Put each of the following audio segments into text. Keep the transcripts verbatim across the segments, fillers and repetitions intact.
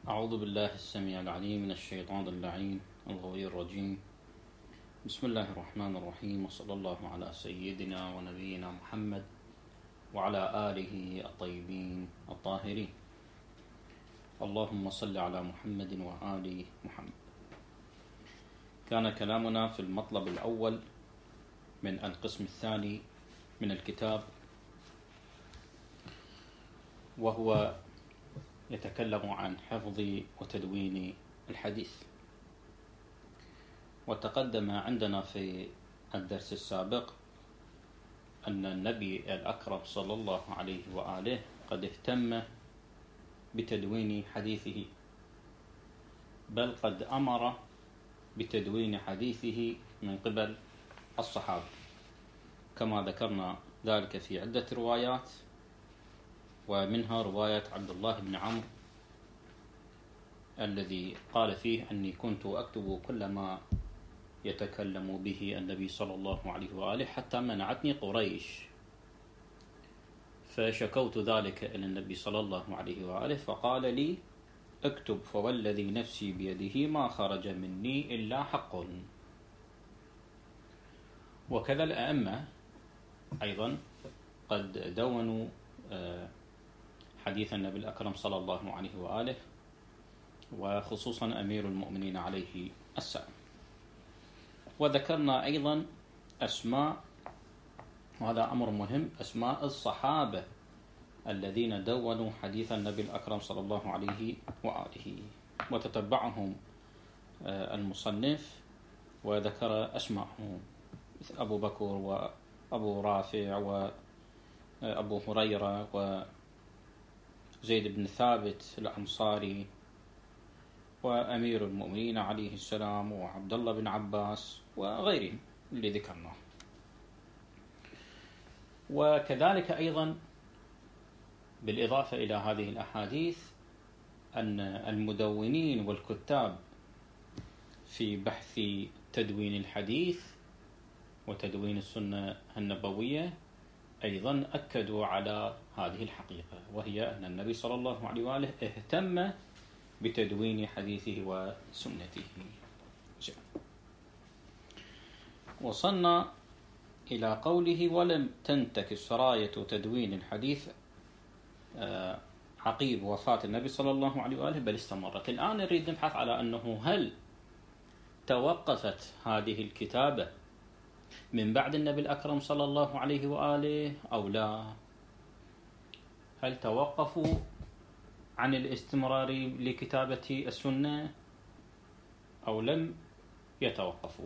أعوذ بالله السميع العليم من الشيطان اللعين الغوي الرجيم. بسم الله الرحمن الرحيم، وصلى الله على سيدنا ونبينا محمد وعلى آله الطيبين الطاهرين. اللهم صل على محمد وآل محمد. كان كلامنا في المطلب الأول من القسم الثاني من الكتاب، وهو يتكلم عن حفظ وتدوين الحديث. وتقدم عندنا في الدرس السابق أن النبي الأكرم صلى الله عليه وآله قد اهتم بتدوين حديثه، بل قد أمر بتدوين حديثه من قبل الصحابة، كما ذكرنا ذلك في عدة روايات، ومنها رواية عبد الله بن عمرو الذي قال فيه أني كنت أكتب كل ما يتكلم به النبي صلى الله عليه وآله حتى منعتني قريش، فشكوت ذلك إلى النبي صلى الله عليه وآله فقال لي: اكتب فوالذي نفسي بيده ما خرج مني إلا حق. وكذا الأئمة أيضا قد دونوا حديث النبي الأكرم صلى الله عليه وآله، وخصوصا أمير المؤمنين عليه السلام. وذكرنا أيضا أسماء، وهذا أمر مهم، أسماء الصحابة الذين دونوا حديث النبي الأكرم صلى الله عليه وآله، وتتبعهم المصنف وذكر أسماءهم مثل أبو بكر وأبو رافع وأبو هريرة وزيد بن ثابت الأنصاري وأمير المؤمنين عليه السلام وعبد الله بن عباس وغيرهم اللي ذكرناه. وكذلك أيضا بالإضافة إلى هذه الأحاديث أن المدونين والكتاب في بحث تدوين الحديث وتدوين السنة النبوية أيضا أكدوا على هذه الحقيقة، وهي أن النبي صلى الله عليه وآله اهتم بتدوين حديثه وسنته. وصلنا إلى قوله: ولم تنتكس راية تدوين الحديث عقيب وفاة النبي صلى الله عليه وآله، بل استمرت. الآن نريد نبحث على أنه هل توقفت هذه الكتابة من بعد النبي الأكرم صلى الله عليه وآله أو لا؟ هل توقفوا عن الاستمرار لكتابة السنة أو لم يتوقفوا؟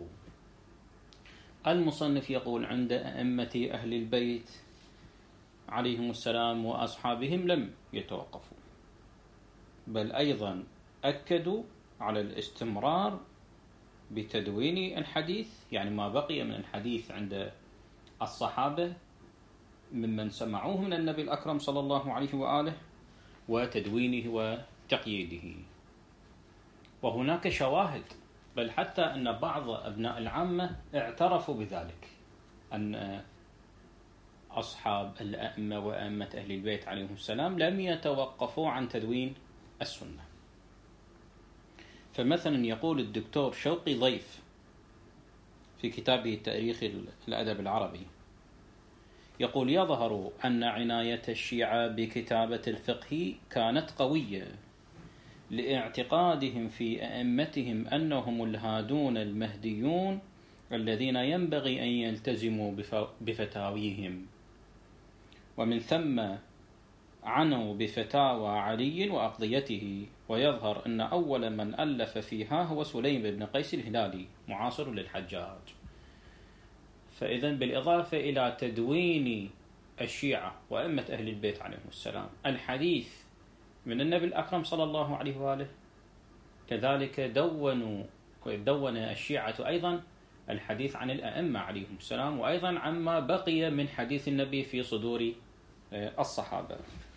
المصنف يقول: عند أئمة أهل البيت عليهم السلام وأصحابهم لم يتوقفوا، بل أيضا أكدوا على الاستمرار بتدوين الحديث، يعني ما بقي من الحديث عند الصحابة ممن سمعوه من النبي الأكرم صلى الله عليه وآله، وتدوينه وتقييده. وهناك شواهد، بل حتى أن بعض أبناء العامة اعترفوا بذلك، أن أصحاب الأئمة وأئمة أهل البيت عليهم السلام لم يتوقفوا عن تدوين السنة. فمثلا يقول الدكتور شوقي ضيف في كتابه تاريخ الأدب العربي، يقول: يظهر أن عناية الشيعة بكتابة الفقه كانت قوية لاعتقادهم في أئمتهم أنهم الهادون المهديون الذين ينبغي أن يلتزموا بفتاويهم، ومن ثم عنوا بفتاوى علي وأقضيته. ويظهر أن أول من ألف فيها هو سليم بن قيس الهلالي معاصر للحجاج. فإذا بالإضافة إلى تدوين الشيعة وأئمة أهل البيت عليهم السلام الحديث من النبي الأكرم صلى الله عليه وآله، كذلك دونوا دون الشيعة أيضا الحديث عن الأئمة عليهم السلام، وأيضا عما بقي من حديث النبي في صدور الصحابة.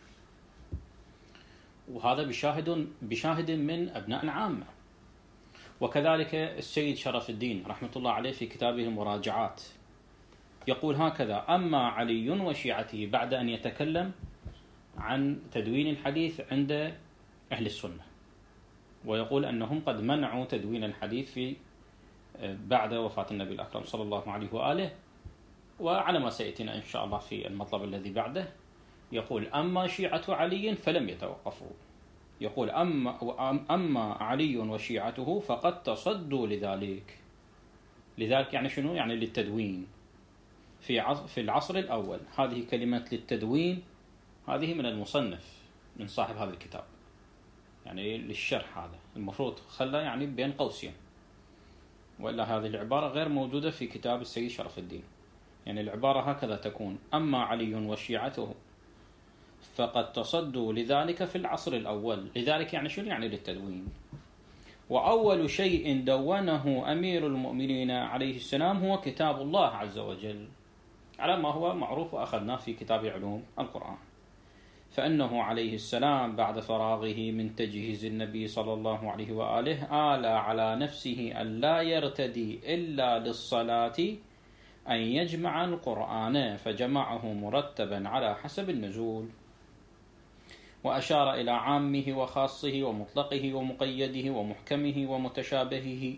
وهذا بشاهد بشاهد من أبناء العامة. وكذلك السيد شرف الدين رحمة الله عليه في كتابه المراجعات يقول هكذا: أما علي وشيعته، بعد أن يتكلم عن تدوين الحديث عند أهل السنة، ويقول أنهم قد منعوا تدوين الحديث في بعد وفاة النبي الأكرم صلى الله عليه وآله. وعلى ما سيأتينا إن شاء الله في المطلب الذي بعده يقول أما شيعة علي فلم يتوقفوا، يقول أما, أما علي وشيعته فقد تصدوا لذلك. لذلك يعني شنو؟ يعني للتدوين في في العصر الأول. هذه كلمة للتدوين هذه من المصنف من صاحب هذا الكتاب، يعني للشرح، هذا المفروض خلى يعني بين قوسين، وإلا هذه العبارة غير موجودة في كتاب السيد شرف الدين. يعني العبارة هكذا تكون: أما علي وشيعته فقد تصدوا لذلك في العصر الأول. لذلك يعني شنو؟ يعني للتدوين. وأول شيء دونه أمير المؤمنين عليه السلام هو كتاب الله عز وجل، على ما هو معروف وأخذناه في كتاب علوم القرآن. فإنه عليه السلام بعد فراغه من تجهيز النبي صلى الله عليه وآله آل على نفسه أن لا يرتدي إلا للصلاة أن يجمع القرآن، فجمعه مرتبا على حسب النزول، وأشار إلى عامه وخاصه ومطلقه ومقيده ومحكمه ومتشابهه.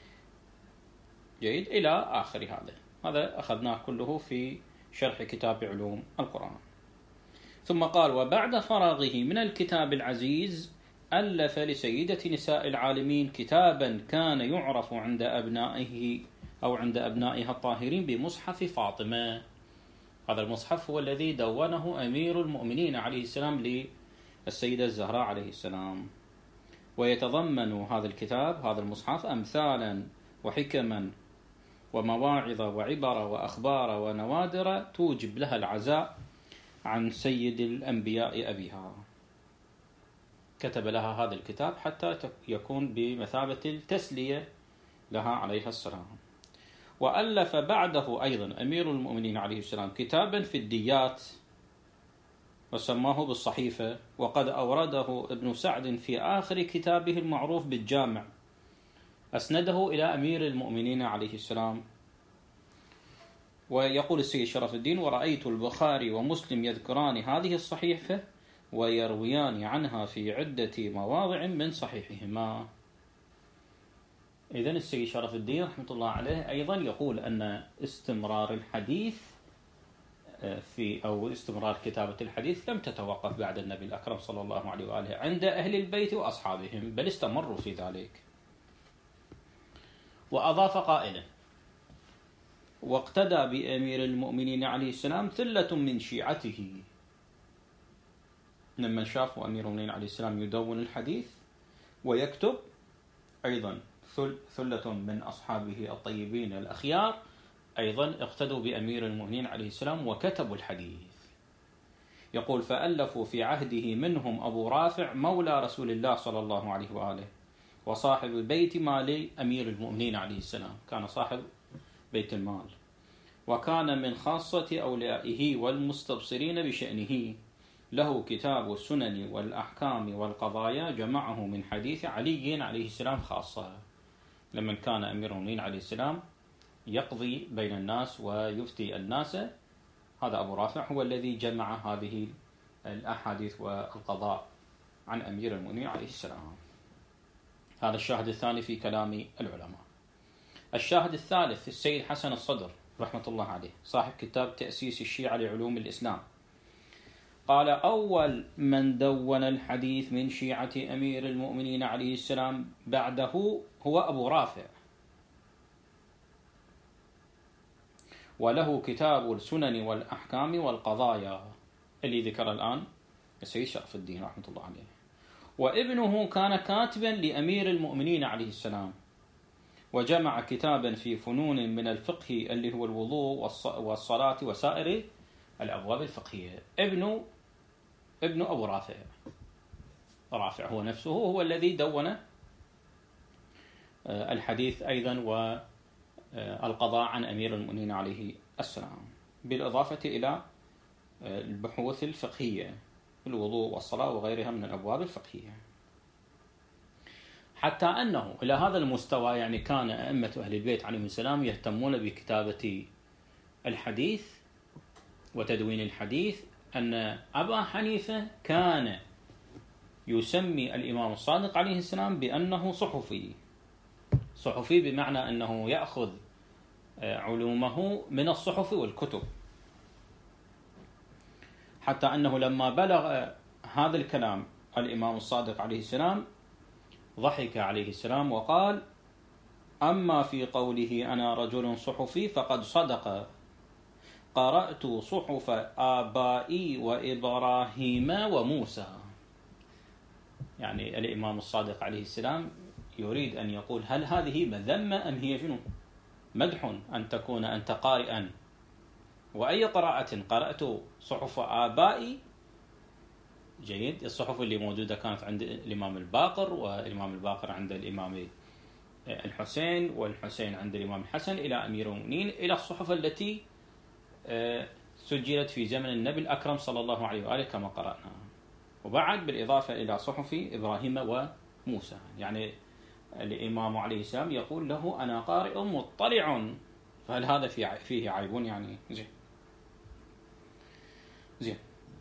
جيد، إلى آخر هذا. هذا أخذناه كله في شرح كتاب علوم القرآن. ثم قال: وبعد فراغه من الكتاب العزيز ألف لسيدة نساء العالمين كتابا كان يعرف عند أبنائه أو عند أبنائها الطاهرين بمصحف فاطمة. هذا المصحف هو الذي دونه أمير المؤمنين عليه السلام للسيدة الزهراء عليه السلام. ويتضمن هذا الكتاب، هذا المصحف، أمثالا وحكما ومواعظ وعبر وأخبار ونوادر توجب لها العزاء عن سيد الأنبياء أبيها. كتب لها هذا الكتاب حتى يكون بمثابة التسلية لها عليها السلام. وألف بعده أيضا أمير المؤمنين عليه السلام كتابا في الديات وسماه بالصحيفة، وقد أورده ابن سعد في آخر كتابه المعروف بالجامع، أسنده إلى أمير المؤمنين عليه السلام. ويقول السيد شرف الدين: ورأيت البخاري ومسلم يذكران هذه الصحيفة ويرويان عنها في عدة مواضع من صحيحهما. إذن السيد شرف الدين رحمة الله عليه أيضا يقول أن استمرار الحديث في أو استمرار كتابة الحديث لم تتوقف بعد النبي الأكرم صلى الله عليه وآله عند أهل البيت وأصحابهم، بل استمروا في ذلك. وأضاف قائلا: واقتدى بأمير المؤمنين عليه السلام ثلة من شيعته. لما شافوا أمير المؤمنين عليه السلام يدون الحديث ويكتب، أيضا ثلة من أصحابه الطيبين الأخيار أيضا اقتدوا بأمير المؤمنين عليه السلام وكتبوا الحديث. يقول: فألفوا في عهده منهم أبو رافع مولى رسول الله صلى الله عليه وآله، وصاحب بيت مال أمير المؤمنين عليه السلام، كان صاحب بيت المال، وكان من خاصة أوليائه والمستبصرين بشأنه. له كتاب السنن والأحكام والقضايا جمعه من حديث علي عليه السلام خاصة، لمن كان أمير المؤمنين عليه السلام يقضي بين الناس ويفتي الناس. هذا أبو رافع هو الذي جمع هذه الأحاديث والقضاء عن أمير المؤمنين عليه السلام. هذا الشاهد الثاني في كلام العلماء. الشاهد الثالث السيد حسن الصدر رحمة الله عليه، صاحب كتاب تأسيس الشيعة لعلوم الإسلام، قال: أول من دون الحديث من شيعة أمير المؤمنين عليه السلام بعده هو أبو رافع، وله كتاب السنن والأحكام والقضايا اللي ذكر الآن السيد شرف الدين رحمة الله عليه. وابنه كان كاتبا لأمير المؤمنين عليه السلام، وجمع كتابا في فنون من الفقه اللي هو الوضوء والصلاة وسائر الأبواب الفقهية. ابن ابن أبو رافع، رافع هو نفسه هو الذي دون الحديث أيضا والقضاء عن أمير المؤمنين عليه السلام، بالإضافة إلى البحوث الفقهية، الوضوء والصلاة وغيرها من الأبواب الفقهية. حتى أنه إلى هذا المستوى يعني كان أئمة أهل البيت عليهم السلام يهتمون بكتابة الحديث وتدوين الحديث، أن أبا حنيفة كان يسمي الإمام الصادق عليه السلام بأنه صحفي. صحفي بمعنى أنه يأخذ علومه من الصحف والكتب، حتى أنه لما بلغ هذا الكلام الإمام الصادق عليه السلام ضحك عليه السلام وقال: أما في قوله أنا رجل صحفي فقد صدق، قرأت صحف آبائي وإبراهيم وموسى. يعني الإمام الصادق عليه السلام يريد أن يقول هل هذه مذمة أم هي شنو؟ مدح أن تكون أنت قارئا. وأي قراءة؟ قرأت صحف آبائي. جيد. الصحف اللي موجودة كانت عند الإمام الباقر، والإمام الباقر عند الإمام الحسين، والحسين عند الإمام الحسن، إلى أمير المؤمنين، إلى الصحف التي سجلت في زمن النبي الأكرم صلى الله عليه وآله كما قرأنا، وبعد بالإضافة إلى صحف إبراهيم وموسى. يعني الإمام عليه السلام يقول له أنا قارئ مطلع، فهل هذا فيه عيب؟ يعني زين زين.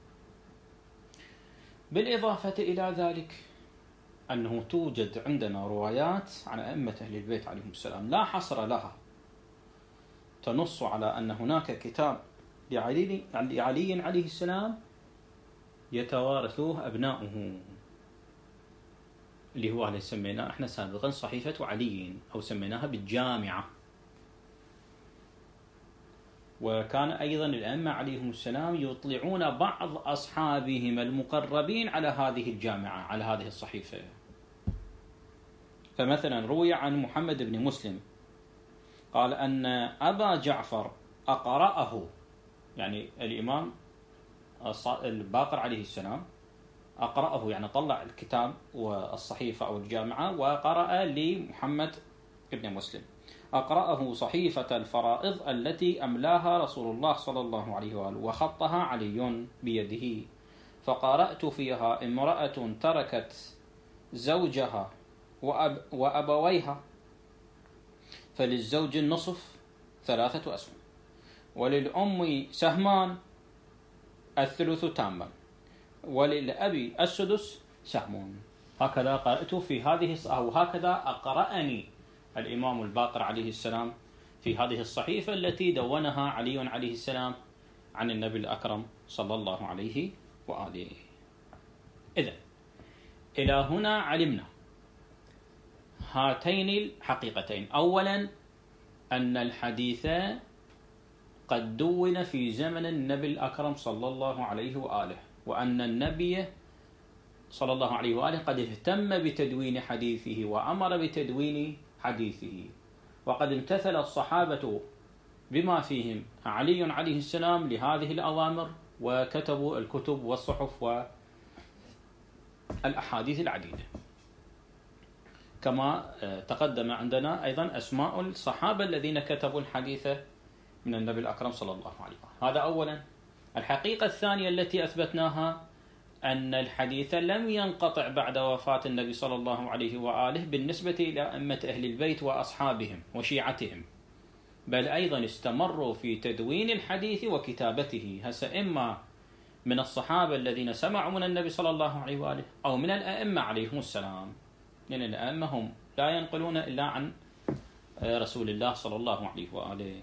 بالإضافة إلى ذلك أنه توجد عندنا روايات عن أئمة أهل البيت عليهم السلام لا حصر لها، تنص على أن هناك كتاب لعلي, لعلي عليه السلام يتوارثوه أبناؤه، اللي هو اللي سميناه احنا سابقا صحيفة علي، أو سميناها بالجامعة. وكان أيضا الأئمة عليهم السلام يطلعون بعض أصحابهم المقربين على هذه الجامعة، على هذه الصحيفة. فمثلا روي عن محمد بن مسلم قال أن أبا جعفر أقرأه، يعني الإمام الباقر عليه السلام أقرأه، يعني طلع الكتاب والصحيفة أو الجامعة وقرأ لمحمد بن مسلم: أقرأه صحيفة الفرائض التي أملاها رسول الله صلى الله عليه وآله وخطها علي بيده، فقرأت فيها امرأة تركت زوجها وأب وأبويها، فللزوج النصف ثلاثة أسهم، وللأم سهمان الثلث تاما، وللأبي السدس سهم. هكذا قرأت في هذه، أو هكذا أقرأني الإمام الباقر عليه السلام في هذه الصحيفة التي دونها علي عليه السلام عن النبي الأكرم صلى الله عليه وآله. إذن إلى هنا علمنا هاتين الحقيقتين: أولا أن الحديث قد دون في زمن النبي الأكرم صلى الله عليه وآله، وأن النبي صلى الله عليه وآله قد اهتم بتدوين حديثه وأمر بتدوين حديثه، وقد امتثل الصحابة بما فيهم علي عليه السلام لهذه الأوامر، وكتبوا الكتب والصحف والأحاديث العديدة. كما تقدم عندنا أيضا أسماء الصحابة الذين كتبوا الحديث من النبي الأكرم صلى الله عليه وآله. هذا أولا. الحقيقة الثانية التي أثبتناها أن الحديث لم ينقطع بعد وفاة النبي صلى الله عليه وآله بالنسبة إلى أئمة أهل البيت وأصحابهم وشيعتهم، بل أيضا استمروا في تدوين الحديث وكتابته، هسه إما من الصحابة الذين سمعوا من النبي صلى الله عليه وآله أو من الأئمة عليهم السلام، لأن يعني الأئمة هم لا ينقلون إلا عن رسول الله صلى الله عليه وآله.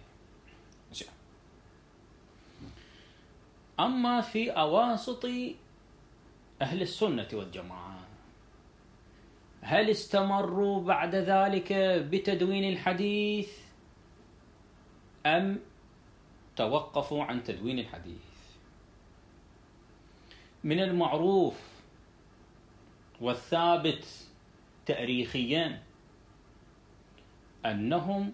أما في أواسط أهل السنة والجماعة، هل استمروا بعد ذلك بتدوين الحديث أم توقفوا عن تدوين الحديث؟ من المعروف والثابت تاريخيا أنهم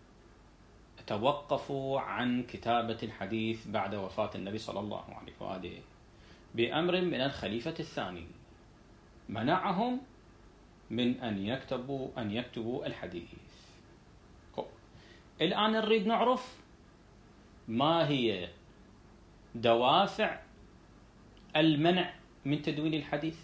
توقفوا عن كتابة الحديث بعد وفاة النبي صلى الله عليه وآله بأمر من الخليفة الثاني، منعهم من أن يكتبوا أن يكتبوا الحديث. الآن نريد نعرف ما هي دوافع المنع من تدوين الحديث،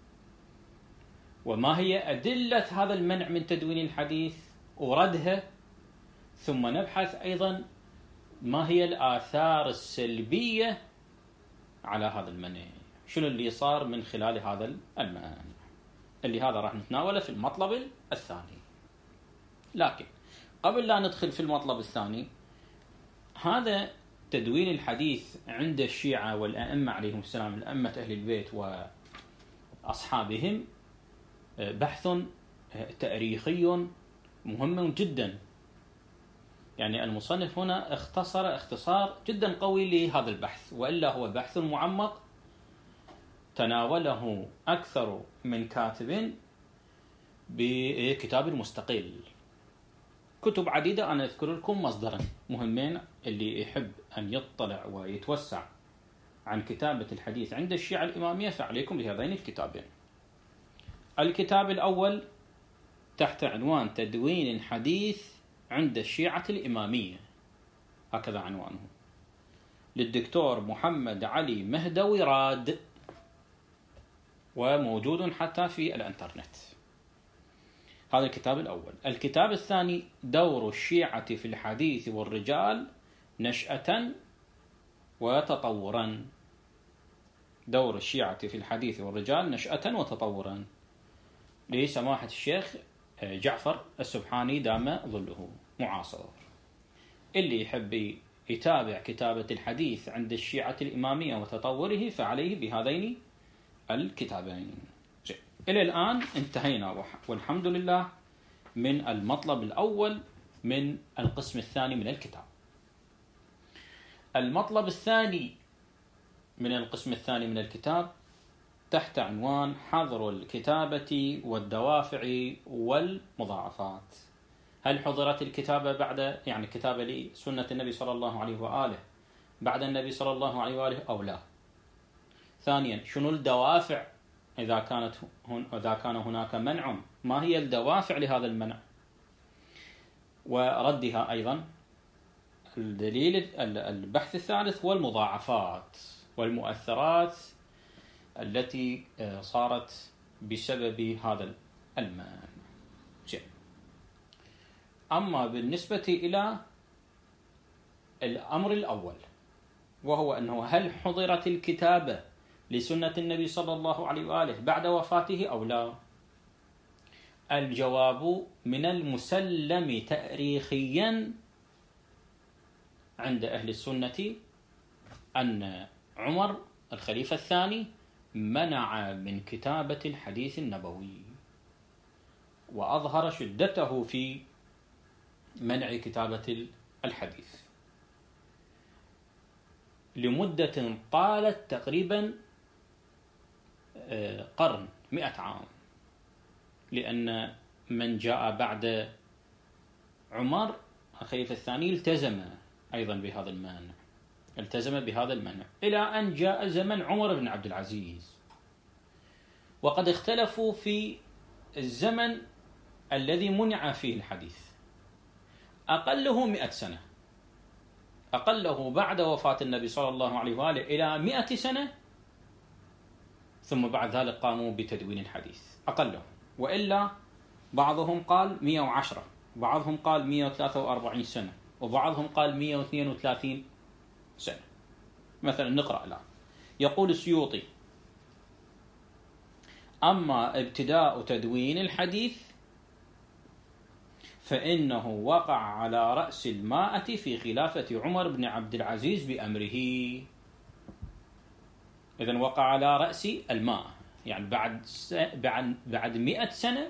وما هي أدلة هذا المنع من تدوين الحديث وردها، ثم نبحث أيضا ما هي الآثار السلبية على هذا المنع. شنو اللي صار من خلال هذا المانع، اللي هذا راح نتناوله في المطلب الثاني. لكن قبل لا ندخل في المطلب الثاني، هذا تدوين الحديث عند الشيعة والأئمة عليهم السلام، الأئمة أهل البيت وأصحابهم، بحث تاريخي مهم جدا. يعني المصنف هنا اختصر اختصار جدا قوي لهذا البحث، وإلا هو بحث معمق تناوله أكثر من كاتب بكتاب مستقل. كتب عديدة، أنا أذكر لكم مصدرا مهمين اللي يحب أن يطلع ويتوسع عن كتابة الحديث عند الشيعة الإمامية فعليكم بهذين الكتابين. الكتاب الأول تحت عنوان تدوين الحديث عند الشيعة الإمامية، هكذا عنوانه، للدكتور محمد علي مهدوي راد، وموجود حتى في الانترنت. هذا الكتاب الأول. الكتاب الثاني دور الشيعة في الحديث والرجال نشأة وتطورا. دور الشيعة في الحديث والرجال نشأة وتطورا، لسماحة الشيخ جعفر السبحاني دام ظله، معاصر. اللي يحب يتابع كتابة الحديث عند الشيعة الإمامية وتطوره فعليه بهذين الكتابين. إلى الآن انتهينا والحمد لله من المطلب الأول من القسم الثاني من الكتاب. المطلب الثاني من القسم الثاني من الكتاب تحت عنوان حظر الكتابة والدوافع والمضاعفات. هل حظرت الكتابة بعد يعني كتابة لسنة النبي صلى الله عليه وآله بعد النبي صلى الله عليه وآله أو لا؟ ثانيا، شنو الدوافع إذا كانت هن إذا كان هناك منع، ما هي الدوافع لهذا المنع؟ وردها أيضا. الدليل البحث الثالث والمضاعفات والمؤثرات التي صارت بسبب هذا المانع. أما بالنسبة إلى الأمر الأول، وهو أنه هل حضرت الكتابة لسنة النبي صلى الله عليه وآله بعد وفاته أو لا؟ الجواب من المسلم تاريخيا عند أهل السنة أن عمر الخليفة الثاني منع من كتابة الحديث النبوي، وأظهر شدته في منع كتابة الحديث لمدة طالت تقريبا قرن، مئة عام، لأن من جاء بعد عمر الخليفة الثاني التزم أيضا بهذا المانع، التزم بهذا المنع إلى أن جاء زمن عمر بن عبد العزيز. وقد اختلفوا في الزمن الذي منع فيه الحديث، أقله مئة سنة، أقله بعد وفاة النبي صلى الله عليه وآله إلى مئة سنة، ثم بعد ذلك قاموا بتدوين الحديث أقله. وإلا بعضهم قال مئة وعشرة، بعضهم قال مئة وثلاثة وأربعين سنة، وبعضهم قال مئة واثنين وثلاثين سنة. مثلا نقرأ الآن. يقول السيوطي: أما ابتداء تدوين الحديث فإنه وقع على رأس المائة في خلافة عمر بن عبد العزيز بأمره. إذن وقع على رأس المائة، يعني بعد بعد بعد مئة سنة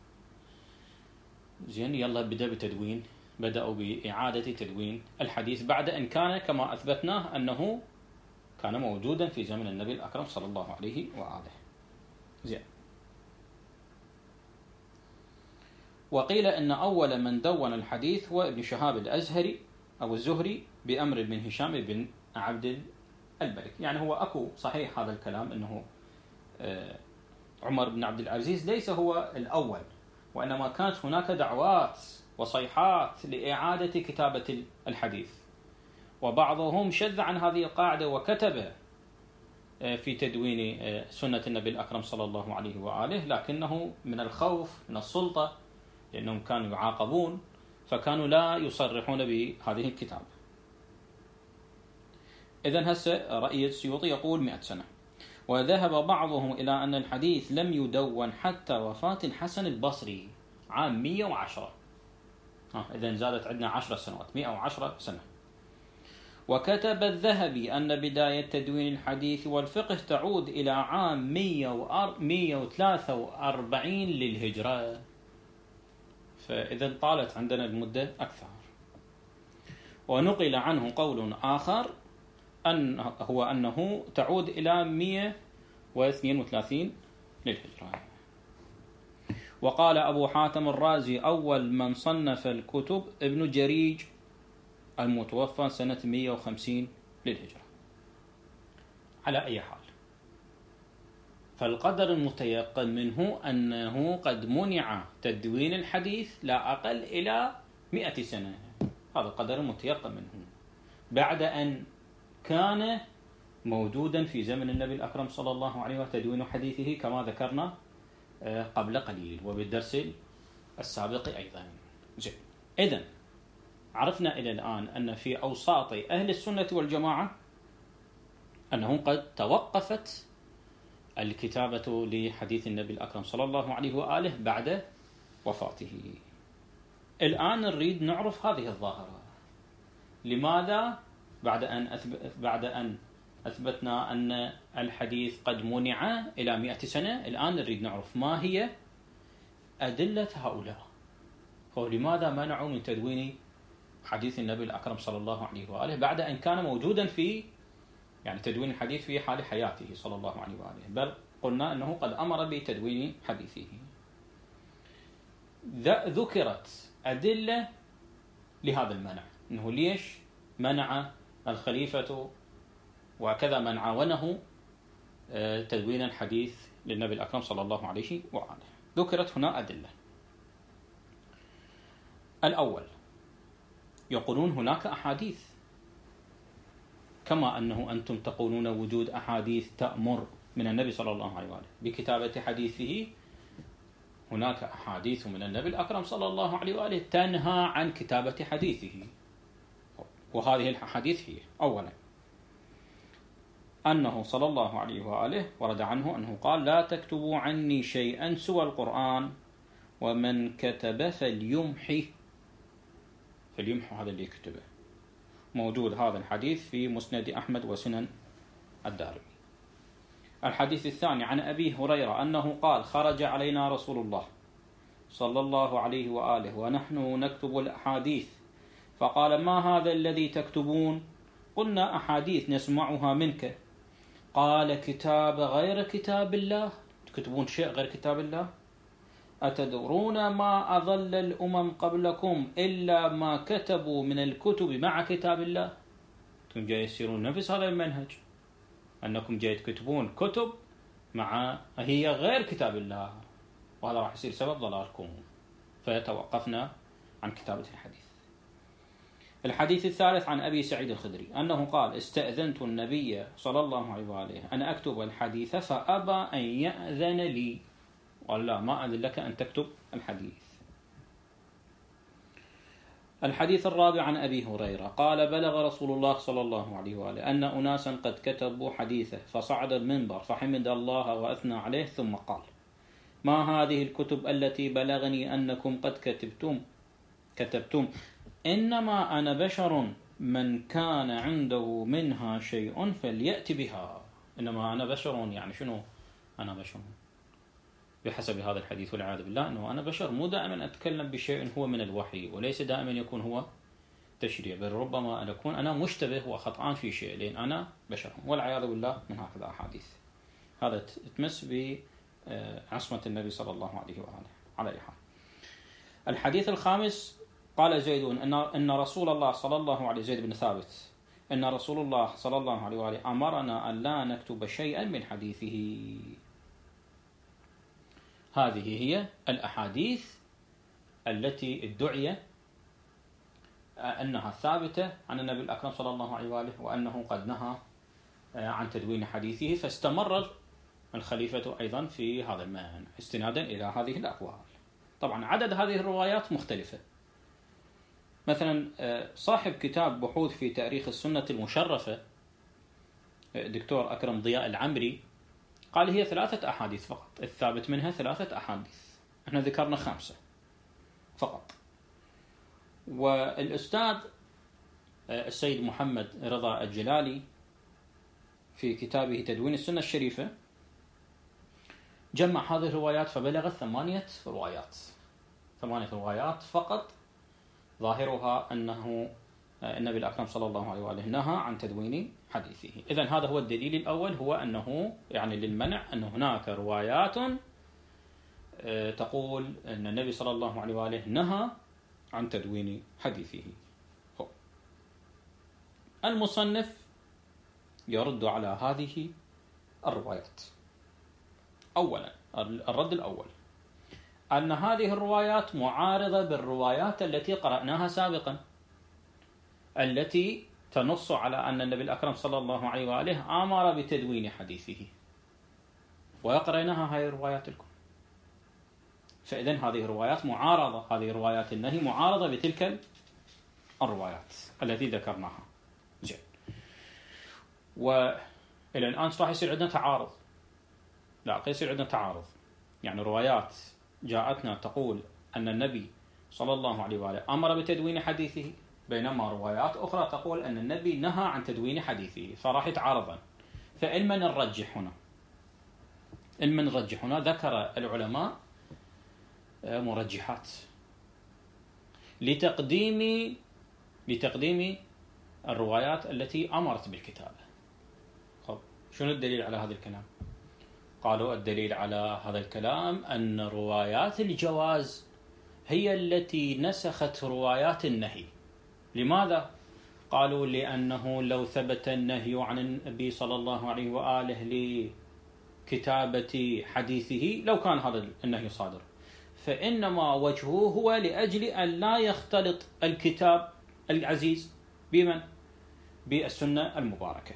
زين يلا بدأ بتدوين بدأوا بإعادة تدوين الحديث بعد أن كان كما أثبتناه أنه كان موجودا في زمن النبي الأكرم صلى الله عليه وآله. زين. وقيل أن أول من دون الحديث هو ابن شهاب الأزهري أو الزهري بأمر بن هشام بن عبد الملك. يعني هو أكو صحيح هذا الكلام أنه عمر بن عبد العزيز ليس هو الأول، وإنما كانت هناك دعوات وصيحات لإعادة كتابة الحديث، وبعضهم شذ عن هذه القاعدة وكتب في تدوين سنة النبي الأكرم صلى الله عليه وآله، لكنه من الخوف من السلطة لأنهم كانوا يعاقبون فكانوا لا يصرحون بهذه الكتاب. إذن هسه رأي السيوطي يقول مئة سنة. وذهب بعضهم إلى أن الحديث لم يدون حتى وفاة الحسن البصري عام مئة وعشرة. إذن زادت عندنا عشر سنوات، مئة وعشرة سنة. وكتب الذهبي أن بداية تدوين الحديث والفقه تعود إلى عام مئة وثلاثة وأربعين للهجرة، فإذا طالت عندنا المدة أكثر. ونقل عنه قول آخر أن هو أنه تعود إلى مئة واثنين وثلاثين للهجرة. وقال أبو حاتم الرازي أول من صنف الكتب ابن جريج المتوفى سنة مئة وخمسين للهجرة. على أي حال، فالقدر المتيقن منه أنه قد منع تدوين الحديث لا أقل إلى مئة سنة، هذا القدر المتيقن منه، بعد أن كان موجودا في زمن النبي الأكرم صلى الله عليه وسلم تدوين حديثه كما ذكرنا قبل قليل وبالدرس السابق أيضا. جيد. إذن عرفنا إلى الآن أن في أوساط أهل السنة والجماعة أنه قد توقفت الكتابة لحديث النبي الأكرم صلى الله عليه وآله بعد وفاته. الآن نريد نعرف هذه الظاهرة. لماذا بعد أن أثبت بعد أن أثبتنا أن الحديث قد منع إلى مئة سنة، الآن نريد نعرف ما هي أدلة هؤلاء، ولماذا منعوا من تدوين حديث النبي الأكرم صلى الله عليه وآله بعد أن كان موجودا في يعني تدوين الحديث في حال حياته صلى الله عليه وآله، بل قلنا أنه قد أمر بتدوين حديثه. ذكرت أدلة لهذا المنع، أنه ليش منع الخليفة وكذا من عاونه تدوين الحديث للنبي الأكرم صلى الله عليه وآله. ذكرت هنا أدلة. الأول، يقولون هناك أحاديث، كما أنه أنتم تقولون وجود أحاديث تأمر من النبي صلى الله عليه وآله بكتابة حديثه، هناك أحاديث من النبي الأكرم صلى الله عليه وآله تنهى عن كتابة حديثه. وهذه الأحاديث هي: أولا، أنه صلى الله عليه وآله ورد عنه أنه قال: لا تكتبوا عني شيئا سوى القرآن، ومن كتب فليمحي. فليمحو هذا اللي يكتبه. موجود هذا الحديث في مسند أحمد وسنن الدارمي. الحديث الثاني عن أبي هريرة أنه قال: خرج علينا رسول الله صلى الله عليه وآله ونحن نكتب الأحاديث، فقال: ما هذا الذي تكتبون؟ قلنا: أحاديث نسمعها منك. قال: كتاب غير كتاب الله؟ تكتبون شيء غير كتاب الله؟ أتدرون ما أضل الأمم قبلكم إلا ما كتبوا من الكتب مع كتاب الله؟ أنتم جاي يصيرون نفس هذا المنهج، أنكم جاي تكتبون كتب مع هي غير كتاب الله، وهذا راح يصير سبب ضلالكم. فتوقفنا عن كتابة الحديث. الحديث الثالث عن أبي سعيد الخدري أنه قال: استأذنت النبي صلى الله عليه وآله أن أكتب الحديث فأبى أن يأذن لي، قال: لا، ما أذن لك أن تكتب الحديث. الحديث الرابع عن أبي هريرة قال: بلغ رسول الله صلى الله عليه وآله أن أناسا قد كتبوا حديثه، فصعد المنبر فحمد الله وأثنى عليه ثم قال: ما هذه الكتب التي بلغني أنكم قد كتبتم كتبتم إنما أنا بشر، من كان عنده منها شيء فليأتي بها. إنما أنا بشر، يعني شنو أنا بشر؟ بحسب هذا الحديث والعياذ بالله أنه أنا بشر، مو دائما أتكلم بشيء هو من الوحي، وليس دائما يكون هو تشريع، بل ربما أن أكون أنا مشتبه وخطأان في شيء، لأن أنا بشر، والعياذ بالله من هكذا أحاديث. هذا تمس بعصمة النبي صلى الله عليه وآله. على أي حال، الحديث الخامس قال زيد أن أن رسول الله صلى الله عليه زيد بن ثابت أن رسول الله صلى الله عليه وآله أمرنا أن لا نكتب شيئا من حديثه. هذه هي الأحاديث التي ادعي أنها ثابتة عن النبي الأكرم صلى الله عليه وآله، وأنه قد نهى عن تدوين حديثه، فاستمر الخليفة أيضا في هذا المعنى استنادا إلى هذه الأقوال. طبعا عدد هذه الروايات مختلفة. مثلا صاحب كتاب بحوث في تاريخ السنة المشرفة دكتور أكرم ضياء العمري قال هي ثلاثة أحاديث فقط، الثابت منها ثلاثة أحاديث، احنا ذكرنا خمسة فقط. والأستاذ السيد محمد رضا الجلالي في كتابه تدوين السنة الشريفة جمع هذه الروايات فبلغت ثمانية روايات، ثمانية روايات فقط، ظاهرها أنه النبي الأكرم صلى الله عليه وآله نهى عن تدوين حديثه. إذن هذا هو الدليل الأول، هو أنه يعني للمنع أن هناك روايات تقول أن النبي صلى الله عليه وآله نهى عن تدوين حديثه. المصنف يرد على هذه الروايات. أولا الرد الأول أن هذه الروايات معارضة بالروايات التي قرأناها سابقا، التي تنص على أن النبي الأكرم صلى الله عليه وآله أمر بتدوين حديثه، وقرأناها هذه الروايات لكم. فإذن هذه الروايات معارضة، هذه روايات النهي معارضة بتلك الروايات التي ذكرناها. زين، وإلى الآن راح يصير عندنا تعارض. لا، يصير عندنا تعارض، يعني روايات جاءتنا تقول أن النبي صلى الله عليه وآله أمر بتدوين حديثه، بينما روايات أخرى تقول أن النبي نهى عن تدوين حديثه، فراح يتعارضان. فإلمن نرجح هنا، إلمن نرجح هنا ذكر العلماء مرجحات لتقديم لتقديم الروايات التي أمرت بالكتابة. طب شنو الدليل على هذا الكلام؟ قالوا الدليل على هذا الكلام أن روايات الجواز هي التي نسخت روايات النهي. لماذا؟ قالوا لأنه لو ثبت النهي عن النبي صلى الله عليه وآله لكتابة حديثه لو كان هذا النهي صادر، فإنما وجهه هو لأجل أن لا يختلط الكتاب العزيز بمن؟ بالسنة المباركة.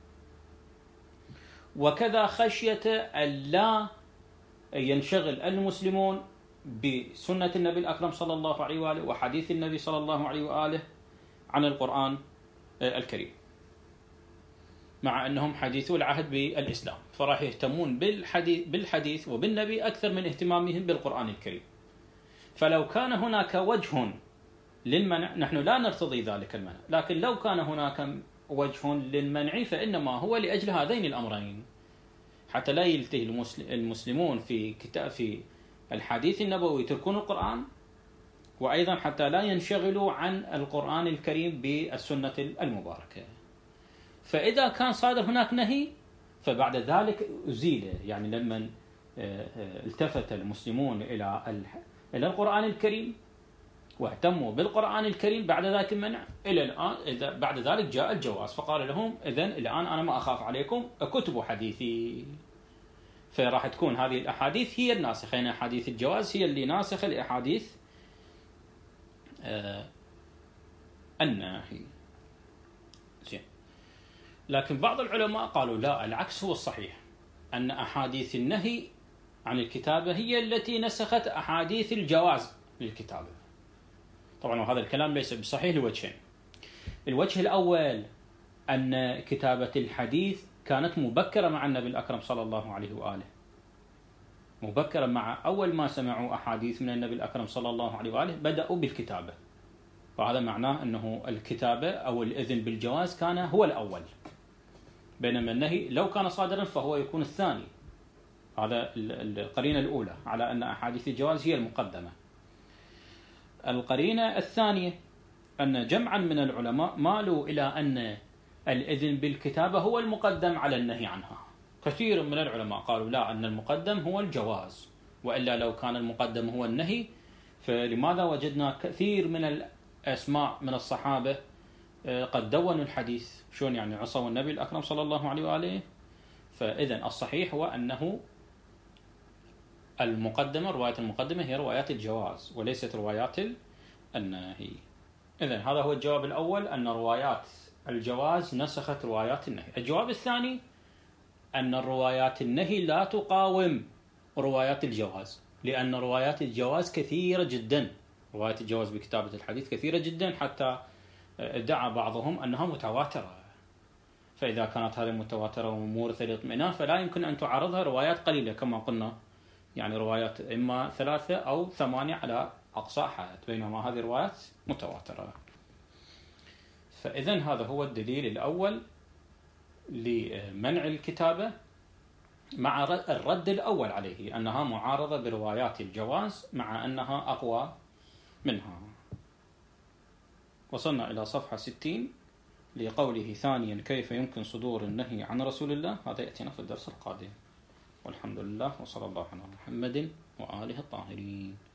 وكذا خشية أن لا ينشغل المسلمون بسنة النبي الأكرم صلى الله عليه وآله وحديث النبي صلى الله عليه وآله عن القرآن الكريم، مع أنهم حديثو العهد بالإسلام، فراح يهتمون بالحديث, بالحديث وبالنبي أكثر من اهتمامهم بالقرآن الكريم. فلو كان هناك وجه للمنع، نحن لا نرتضي ذلك المنع، لكن لو كان هناك وجه للمنع فإنما هو لأجل هذين الأمرين، حتى لا يلتهي المسلمون في كتاب في الحديث النبوي يتركون القرآن، وأيضا حتى لا ينشغلوا عن القرآن الكريم بالسنة المباركة. فإذا كان صادر هناك نهي فبعد ذلك أزيل، يعني لما التفت المسلمون إلى إلى القرآن الكريم واهتموا بالقرآن الكريم بعد ذلك المنع، إلى الآن إذا بعد ذلك جاء الجواز، فقال لهم إذن الآن أنا ما أخاف عليكم، اكتبوا حديثي. فراح تكون هذه الأحاديث هي الناسخة، يعني أحاديث الجواز هي اللي ناسخة لأحاديث آه النهي. زين، لكن بعض العلماء قالوا لا، العكس هو الصحيح، أن أحاديث النهي عن الكتابة هي التي نسخت أحاديث الجواز للكتابة. طبعا وهذا الكلام ليس بصحيح لوجهين. الوجه الأول أن كتابة الحديث كانت مبكرة مع النبي الأكرم صلى الله عليه وآله، مبكرة مع أول ما سمعوا أحاديث من النبي الأكرم صلى الله عليه وآله بدأوا بالكتابة، فهذا معناه أنه الكتابة أو الإذن بالجواز كان هو الأول، بينما النهي لو كان صادرا فهو يكون الثاني. هذا القرينة الأولى على أن أحاديث الجواز هي المقدمة. القرينة الثانية أن جمعا من العلماء مالوا إلى أن الإذن بالكتابة هو المقدم على النهي عنها. كثير من العلماء قالوا لا، أن المقدم هو الجواز، وإلا لو كان المقدم هو النهي فلماذا وجدنا كثير من الأسماء من الصحابة قد دونوا الحديث؟ شون يعني عصوا النبي الأكرم صلى الله عليه وآله؟ فإذن الصحيح هو أنه المقدمة، رواية المقدمة هي روايات الجواز وليست روايات النهي. إذن هذا هو الجواب الأول، أن روايات الجواز نسخت روايات النهي. الجواب الثاني أن روايات النهي لا تقاوم روايات الجواز، لأن روايات الجواز كثيرة جدا، روايات الجواز بكتابة الحديث كثيرة جدا، حتى ادعى بعضهم أنها متواترة. فإذا كانت هذه متواترة ومورثة للاطمئنان فلا يمكن أن تعارضها روايات قليلة كما قلنا، يعني روايات إما ثلاثة أو ثمانية على أقصى حد، بينما هذه روايات متواترة. فإذن هذا هو الدليل الأول لمنع الكتابة، مع الرد الأول عليه أنها معارضة بروايات الجواز مع أنها أقوى منها. وصلنا إلى صفحة ستين لقوله ثانيا كيف يمكن صدور النهي عن رسول الله. هذا يأتينا في الدرس القادم، والحمد لله، وصلى الله على محمد وآله الطاهرين.